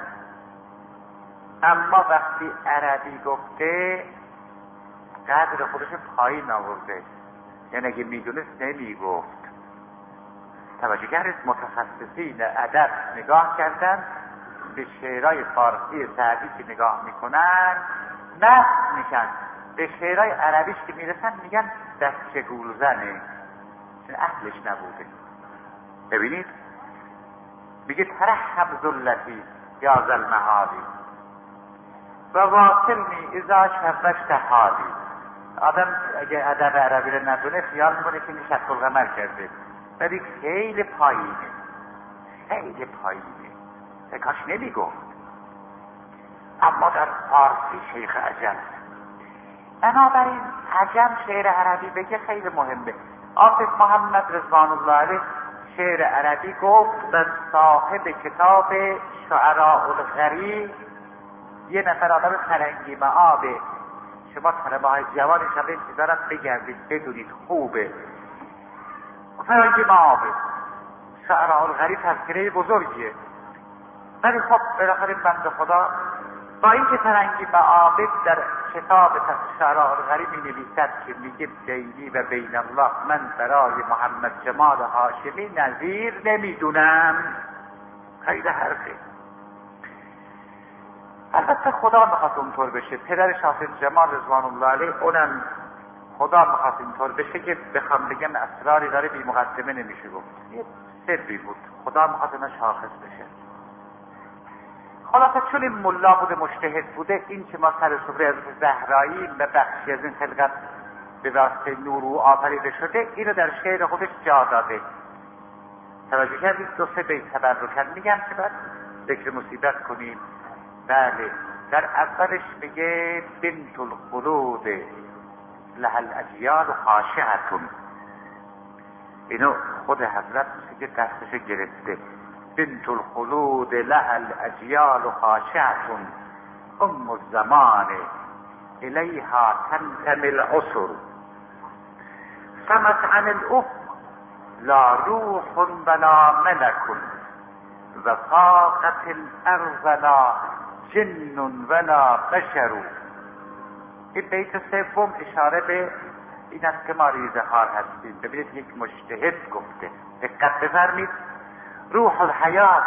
اما وقتی عربی گفته قدر خودش پایین آورده، یعنی اگه میدونست نمیگفت. توجه کردید؟ متخصصین ادب نگاه کردن به شعرهای فارسی سعدی که نگاه میکنن مست میشن، به شعرهای عربیش که میرسن میگن دست گولزنه، چون اهلش نبوده. ببینید میگه ترحم ذلتی یا ذل محالی و واصلنی اذا شبشت حالی. آدم اگه ادب عربی رو ندونه خیال میکنه که این شق القمر کرده، ولی خیلی پایینه، خیلی پایینه، کاش نمیگفت. اما در فارسی شیخ عجم. بنابراین عجم شعر عربی بگه خیلی مهمه. حافظ محمد رضوان الله علیه شعر عربی گفت و صاحب کتاب شعراء الغریب یه نفر آدم فرنگی معابه. شما طلبه های جوان شما این چیزا را بگردید بدونید خوبه. فرنگی معابه شعراء الغریب تذکره بزرگیه، ولی خب بالاخره بنده خدا با اینکه فرنگی معابد در کتاب شعراء الغریب می نویسد که میگه بینی و بین الله من برای محمد جمال هاشمی نظیر نمیدونم، خیلی حرفه. البته خدا میخواست اونطور بشه، پدرش حافظ جمال رضوان الله علیه اونم خدا میخواست اینطور بشه که بخوام بگم اسراری داره بی مقدمه نمیشه گفت، یه سری بود خدا میخواست اون شاخص بشه. خلاصه چون این ملا بوده مجتهد بوده، این که ما سر سفره حضرت زهرایی و بخشی از این خلقت به واسطه نور او آفریده شده، اینو در شعر خودش جا داده. توجه کردید؟ 2-3 بیت تبرکن میگم که بعد ذکر مصیبت کنیم. بله در اولش میگه بنت الخلود لها الاجیال خاشعتون، اینو خود حضرت میگه دستش گرفته. بنت الخلود لها الاجیال خاشعتون ام الزمان الیها تنتمي العصر سمت عن الافق لا روح ولا ملك وفاقت الارض لا جن ولا بشر. این بیت سوم اشاره به این است که ما ریزه‌خوار هستیم. ببینید یک مجتهد گفته، دقت بفرمید، روح الحیات،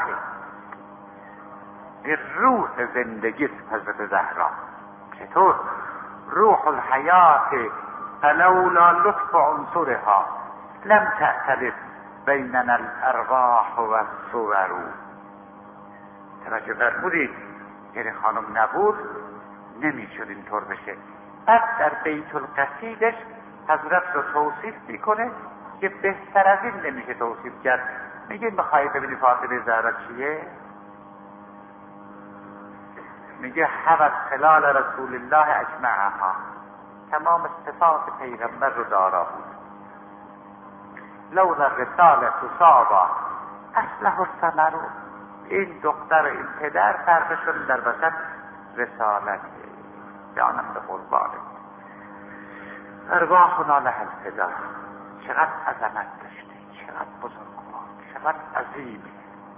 این روح زندگی حضرت زهرا. چطور؟ روح الحیات فلولا لطف عنصرها لم تعترف بیننا الارواح و الصور. توجه فرمودید، یعنی خانم نبود نمیشد اینطور بشه. بعد در بیت القصیدش حضرت رو توصیف میکنه که بهتر از این نمیشه توصیف کرد. میگه بخواهی ببینی فاطمه زهرا چیه؟ میگه حوت خلال رسول الله اجمعها، تمام صفات پیغمبر رو دارا بود. لولا الرسالة تصابا اصله الثمر. این دختر این پدر فرقشون در وسط رسالت. جانم به قربانه ارواحنا لها الفدا. چقدر عظمت داشته، چقدر بزرگوار، چقدر عظیمه،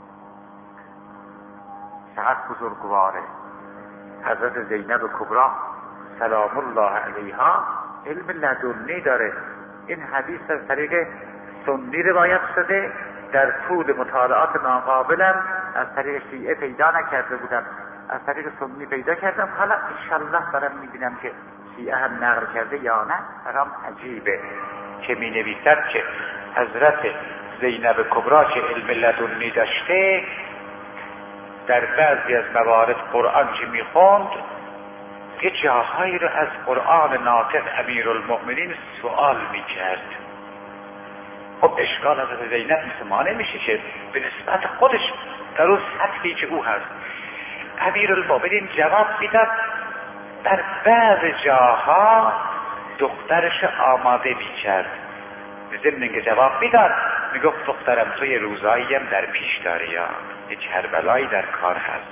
چقدر بزرگواره. حضرت زینب کبری سلام الله علیها علم لدنی داره. این حدیث از طریق سنی روایت شده، در طول مطالعات ناقابلم از طریق شیعه پیدا نکرده بودم، از طریق سنی پیدا کردم. حالا انشالله دارم میبینم که شیعه هم نقل کرده یا نه. برام عجیبه که می نویسد که حضرت زینب کبری که علم لدنی داشته، در بعضی از موارد قرآن که میخوند یه جاهایی رو از قرآن ناطق امیرالمؤمنین سوال میکرد. خب اشکال حضرت زینب مثل ما نمیشه که به نسبت خودش در اون سطحی که او هست امیرالمؤمنین جواب میداد. در بعض جاها دخترش آماده میکرد، ضمن اینکه جواب میداد میگفت دخترم تو یه روزایی هم در پیش داری یا یه کربلایی در کار هست.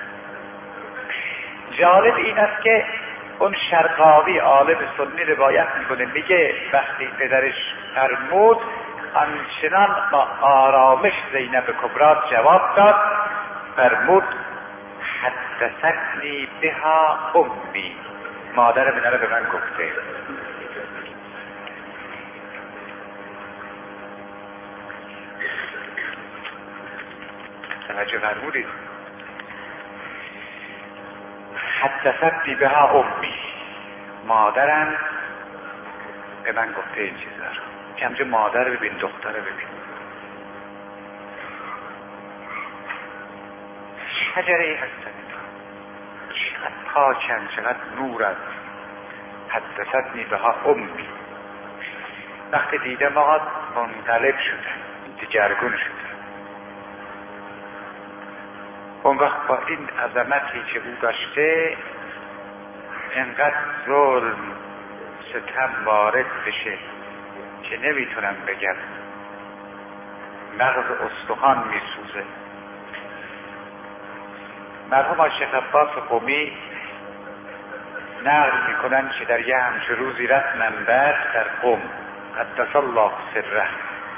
جالب این است که اون شرقاوی عالم سنی روایت میکنه، میگه وقتی پدرش فرمود آنچنان با آرامش زینب کبری جواب داد، فرمود حدثتنی بها امی، مادر منه به من گفته. توجه فرمودید، حدثتنی بها امی، مادرم به من گفته این چیزا رو. که همچه مادر ببین، دختر ببین، شجره هستن، چقدر پاکن، چقدر نورن. حدثتنی بها امی، وقتی دیدم آقا منقلب شدن، دگرگون شدن. اون وقت با این عظمتی که او داشته انقدر ظلم ستم وارد بشه که نمیتونم بگم، مغز استخوان میسوزه. مرحوم شیخ عباس قمی نقل میکنن که در یه همچه روزی رفت منبر در قم، قدس الله سره،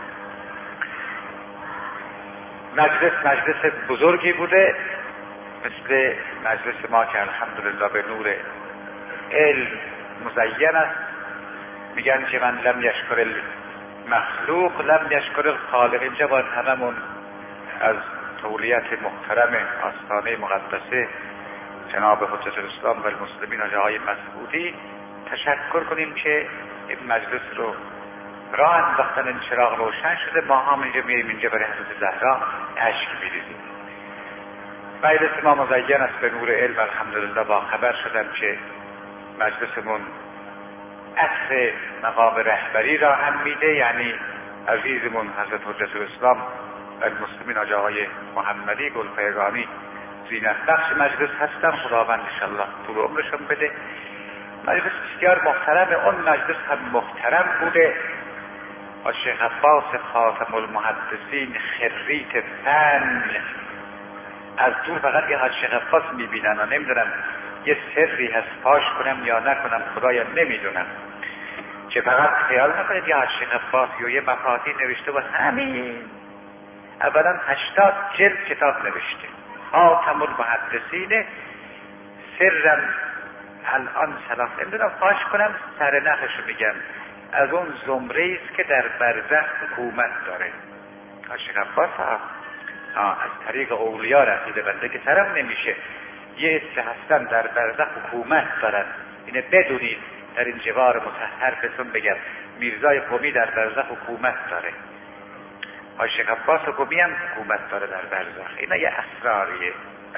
مجلس بزرگی بوده، مثل مجلس ما که الحمدلله به نور علم مزین است. میگن که من لم یشکر المخلوق لم یشکر الخالق. اینجا باید هممون از تولیت محترم آستانه مقدسه جناب حجت الاسلام و المسلمین آقای مسعودی تشکر کنیم که این مجلس رو راه انداختن، این چراغ روشن شده. ما هم اینجا میاییم اینجا برای حضرت زهرا اشک میریزیم. مجلس ما مزین است به نور علم. الحمدلله با خبر شدم که مجلسمون عطر مقام رهبری را هم میده، یعنی عزیزمون حضرت حجت الاسلام و المسلمین آقای محمدی گلپایگانی زینت بخش مجلس هستم، خداوند انشالله طول عمرشون بده. مجلس بسیار محترم، اون مجلس هم محترم بوده. شیخ عباس خاتم المحدثین خریت فن از دور فقط یه شیخ عباس میبینن و نمیدونم یه سری هست پاش کنم یا نکنم، خدایا نمیدونم، که فقط خیال نکنید یه شیخ عباس یا یه مفاتیح نوشته و همین. اولا 80 جلد کتاب نوشته، خاتم المحدثین سرم الان سلاف نمیدونم پاش کنم سر نخشو میگم، از اون زمره است که در برزخ حکومت داره. شیخ عباس از طریق اولیاء رسیده، بنده که سرم نمیشه. یه عده هستن در برزخ حکومت دارن، اینه بدونید. در این جوار مطهر بهتون بگم میرزای قمی در برزخ حکومت داره، شیخ عباس قمی هم حکومت داره در برزخ. اینا یه اسراریه.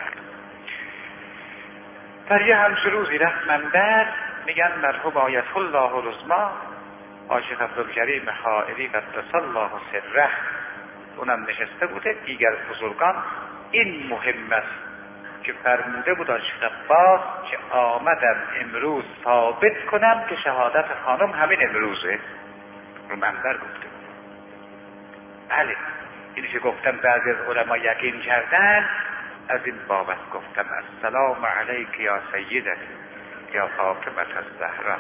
در یه همچه روزی رفت منبر، میگن مرحوم آیت الله رزما شیخ عبدالکریم حائری قدس الله سره اونم نشسته بوده. دیگر بزرگان این مهم است که فرموده بود شیخ عباس که آمدم امروز ثابت کنم که شهادت خانم همین امروزه. رو منبر گفته. بله، اینی که گفتم بعضی از علما یقین کردن، از این بابت گفتم السلام علیک یا سیدت یا فاطمه الزهرا.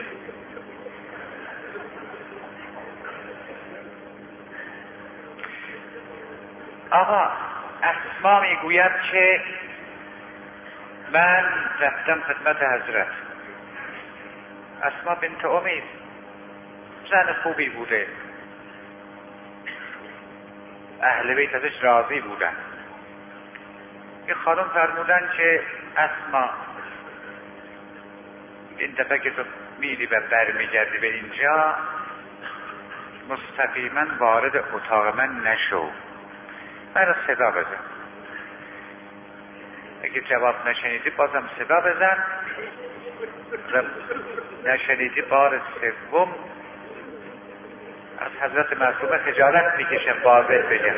آقا اسما میگوید که من رفتم خدمت حضرت. اسما بنت امید زن خوبی بوده، اهل بیت ازش راضی بودن. این خانم فرمودن که اسما این دفعه که تو میری و برمیگردی به اینجا مستقیما وارد اتاق من نشو، من رو صدا بزن. اگه جواب نشنیدی بازم صدا بزن، نشنیدی بار سوم از حضرت معصومه خجالت میکشم واضح بگم.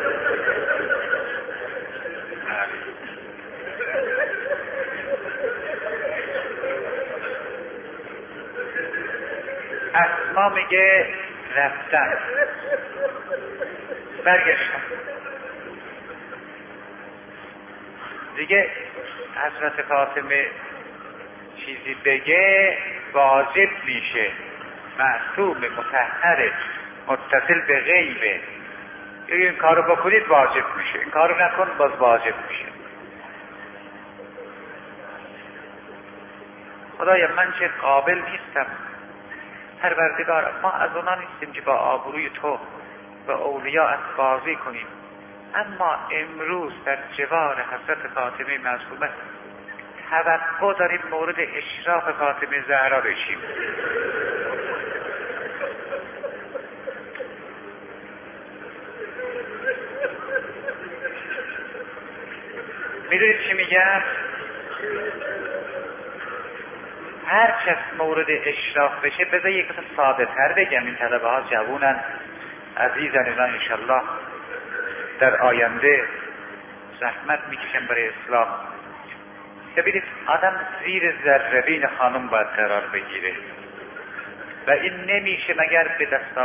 اسما میگه رفتم برگشتم دیگه. حضرت فاطمه چیزی بگه واجب میشه، معصوم مطهر متصل به غیبه. این کارو بکنید واجب میشه، این کارو نکن باز واجب میشه. خدایا من چه قابل نیستم، پروردگار ما از اونا نیستیم که با آبروی تو و اولیاء بازی کنیم، اما امروز در جوار حضرت فاطمه معصومه توقع داریم مورد اشراف فاطمه زهرا بشیم. میدونید چی میگم؟ هر کس مورد اشراف بشه، بذار یک کس ساده تر بگم، این طلبه ها جوونن عزیزن، اینا انشالله در آینده زحمت میکشن برای اسلام. ببینید آدم زیر ذره‌بین خانم باید قرار بگیره و این نمیشه مگر به دست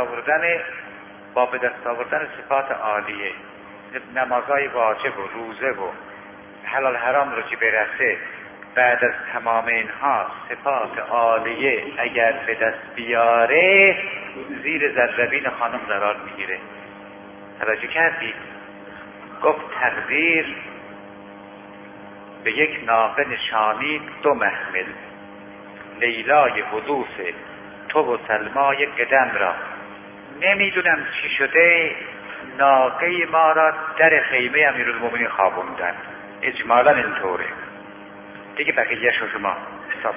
آوردن صفات عالیه، نمازهای واجب و روزه و حلال حرام رو که برسه. بعد از تمام اینها صفات عالیه اگر به دست بیاره زیر ذره‌بین خانم قرار میگیره. توجه کردید؟ گفت تقدیر به یک ناقه نشانی 2 محمل، لیلای حدوث تو و سلمای قدم را. نمیدونم چی شده ناقه ما را در خیمه امیرالمومنین خوابوندن، اجمالا اینطوره دیگه، بقیه شو شما حساب.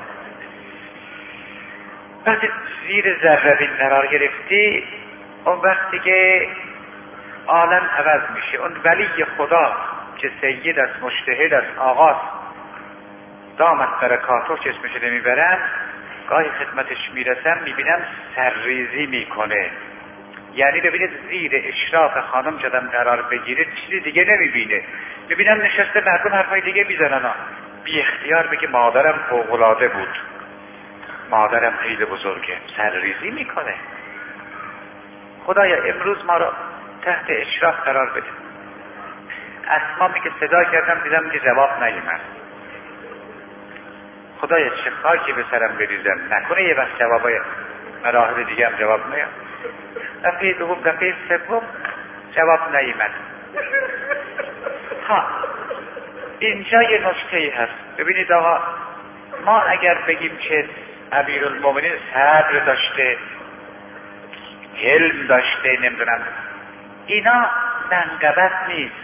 وقتی زیر ذره‌بین قرار گرفتی اون وقتی که عالم عوض میشه. اون ولی خدا که سید است، مجتهد است، آغاز دامت برکاتو چشمش نمیبرم، گاهی خدمتش میرسم میبینم سرریزی میکنه، یعنی ببینید زیر اشراف خانم جدم قرار بگیره چیزی دیگه نمیبینه. ببینم نشسته مردم حرفای دیگه میزنن، بی اختیار بگه مادرم فوق‌العاده بود، مادرم خیلی بزرگه، سرریزی میکنه. خدایا امروز ما را تحت اشراف قرار بده. اسما میگه صدا کردم دیدم که جواب نیومد. خدایا چه خاکی به سرم بریزم، نکنه یه وقت جوابای مراحل دیگه هم جواب نیاد. دفعه دوم دفعه سوم جواب نیومد. ها اینجا یه نکته‌ای هست. ببینید آقا، ما اگر بگیم که امیرالمومنین صبر داشته، علم داشته، نمیدونم، اینا منقبت نیست.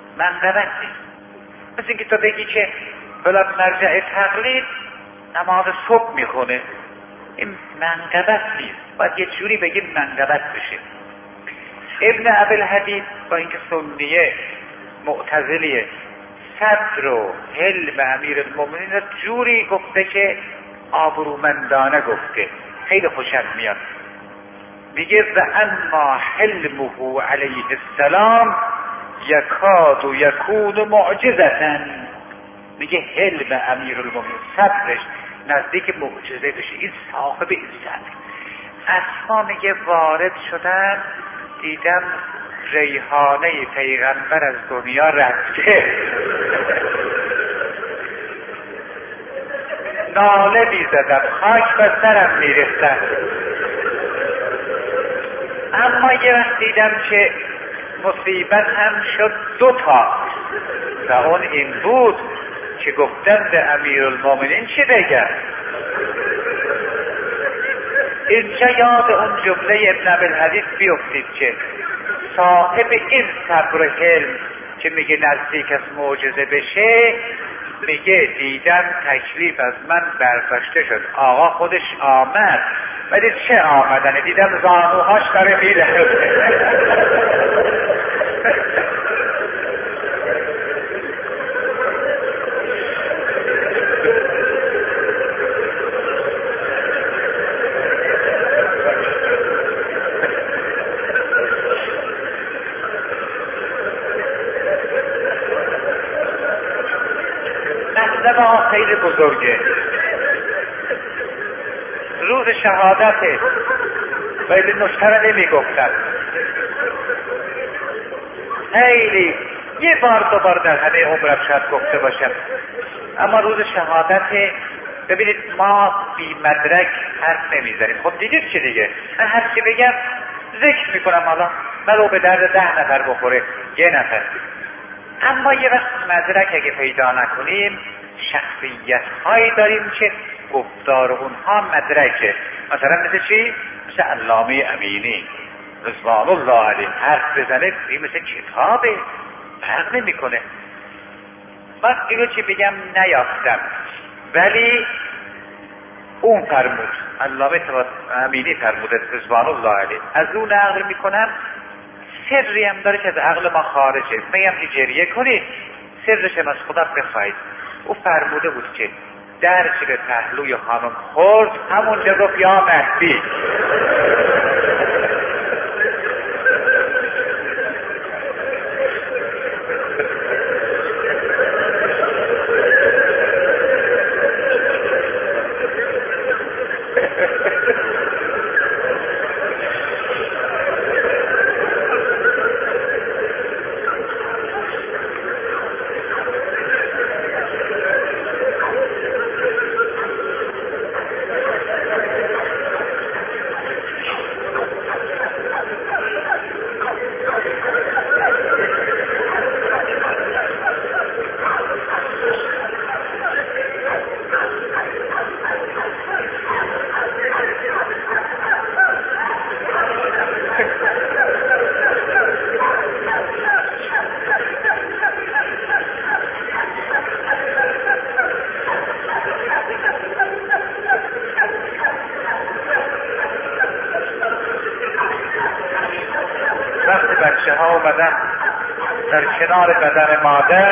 مثل اینکه تو بگی که فلان مرجع تقلید نماز صبح میخونه، این منقبت نیست. باید یه جوری بگیم منقبت بشه. ابن ابوالحدید با اینکه سنیه معتزلیه، صبر و حلم امیرالمومنین رو جوری گفته که آبرومندانه گفته، خیلی خوشم میاد. میگه و اما حلمه علیه السلام یکاد و یکون معجزة. میگه حلم امیرالمومنین، صبرش نزدیک معجزه بشه. این صاحب این صبر. اسما میگه وارد شدن، دیدم ریحانه پیغمبر از دنیا رفته. ناله میزدم، خاک به سرم میریختم. اما یه وقت دیدم که مصیبت هم شد دوتا، و اون این بود که گفتن به امیرالمومنین چه بگم. اینجا یاد اون جمله ابن ابوالحدید بیفتید که صاحب این صبر و حلم که میگه نزدیک از معجزه بشه، میگه دیدم تکلیف از من برداشته شد. آقا خودش آمد، ولی چه آمدنه؟ دیدم زانوهاش داره میره. خیلی بزرگه، روز شهادته، ولی نشتره نمی گفتن. خیلی یه بار دو بار در همه عمرم شاید گفته باشم، اما روز شهادته. ببینید ما بی مدرک حرف نمیزنیم. خب دیدید چه دیگه، من هر چی بگم ذکر میکنم، حالا مرو به درد 10 نفر بخوره، 1 نفر. اما یه وقت مدرک اگه پیدا نکنیم، شخصیت هایی داریم که گفتار اونها مدرکه. مثلا مثل چی؟ مثل علامه امینی رضوان الله علیه، حرف بزنه این مثل کتابه، فرق نمیکنه. من اینو چی بگم نیافتم، ولی اون فرمود، علامه امینی فرموده رضوان الله علیه، از اون نقل میکنم. سری هم داره که از عقل ما خارجه. میگم که گریه کنید، سرش هم از خدا بخواید. او فرموده بود که درچه به پهلوی خانم خورد، همونجا گفت یا مهدی. بچه ها اومدن در کنار بدن مادر،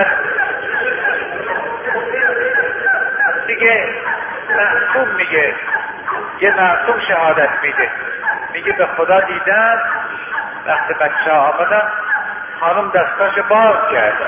دیگه معصوم میگه، یه معصوم شهادت میده، میگه به خدا دیدم وقتی بچه ها آمدن خانم دستاش باز کرد.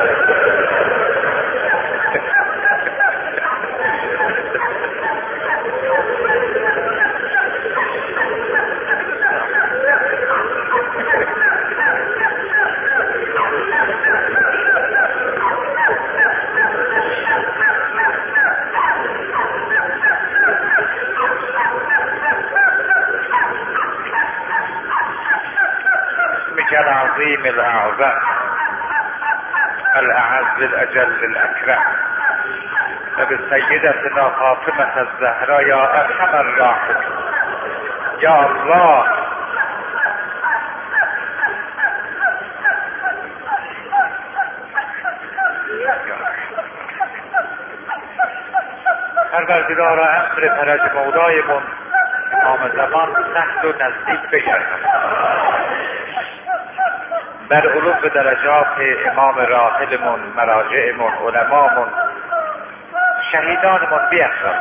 العظيم الأعظم الأعز الأجل الأكرم وبسيدتنا فاطمة الزهراء يا أرحم الراحمين يا الله. پروردگار امر فرج مولایمون امام زمان سخت و نزدیک بگردد، در علوم به درجات امام راحلمون، مراجعمون، علمامون، شهیدانمون بیفزاید،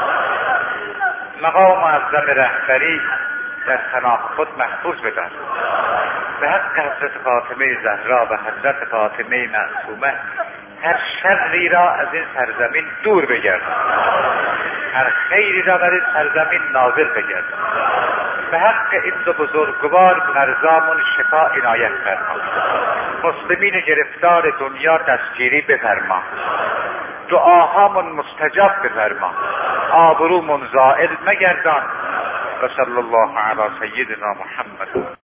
مقام معظم رهبری در ثنا خود محفوظ بدار، به حق حضرت فاطمه زهرا و حضرت فاطمه معصومه هر شری را از این سرزمین دور بگرد، هر خیری را بر این سرزمین نازل بگرد، به حق این دو بزرگوار مرزامون شفا عنایت فرما، مسلمین گرفتار دنیا دستگیری بفرما، دعاهامون مستجاب بفرما، آبرومون زائل مگردان. و صلی الله علی سیدنا محمد.